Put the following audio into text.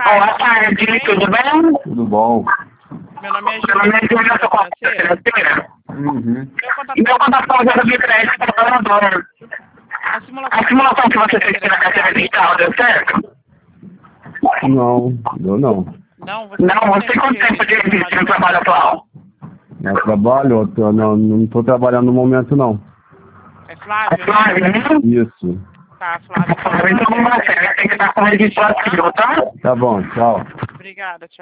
Boa tarde, tudo bem? Tudo bom. Meu nome é Júlia, eu sou consultora financeira. Meu contato com o zero de crédito para o dono. A simulação que você fez na carteira digital deu certo? Não, eu não. Não, você tem quanto tempo de registro no trabalho atual? Eu trabalho, não estou trabalhando no momento não. É Flávio, né? Isso. Tá, Flávio. Então vamos lá, você tem que estar com o registro ativo, tá? Tá bom, tchau. Obrigada, tchau.